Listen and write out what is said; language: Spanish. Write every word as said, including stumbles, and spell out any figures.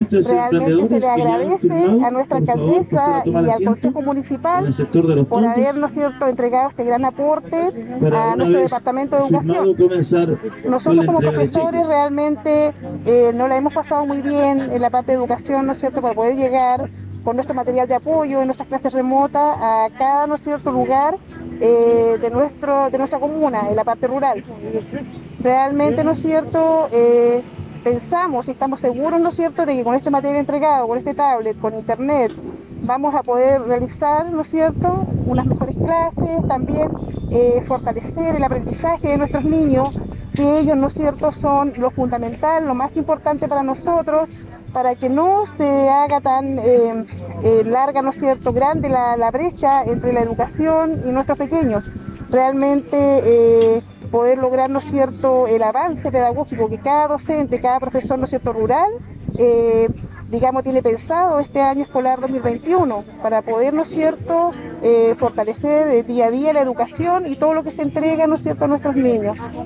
Realmente se le agradece a nuestra alcaldesa y al Consejo Municipal por haber, ¿no es cierto?, entregado este gran aporte a nuestro Departamento de Educación. Nosotros como profesores realmente eh, no la hemos pasado muy bien en la parte de educación, ¿no es cierto?, para poder llegar con nuestro material de apoyo en nuestras clases remotas a cada, ¿no es cierto?, lugar eh, de, nuestro, de nuestra comuna, en la parte rural. Realmente, ¿no es cierto?, eh, pensamos y estamos seguros, ¿no es cierto?, de que con este material entregado, con este tablet, con internet, vamos a poder realizar, ¿no es cierto?, unas mejores clases, también eh, fortalecer el aprendizaje de nuestros niños, que ellos, ¿no es cierto?, son lo fundamental, lo más importante para nosotros, para que no se haga tan eh, eh, larga, ¿no es cierto?, grande la, la brecha entre la educación y nuestros pequeños. Realmente eh, poder lograr, ¿no es cierto?, el avance pedagógico que cada docente, cada profesor, ¿no es cierto?, rural, eh, digamos, tiene pensado este año escolar dos mil veintiuno, para poder, ¿no es cierto?, eh, fortalecer día a día la educación y todo lo que se entrega, ¿no es cierto?, a nuestros niños.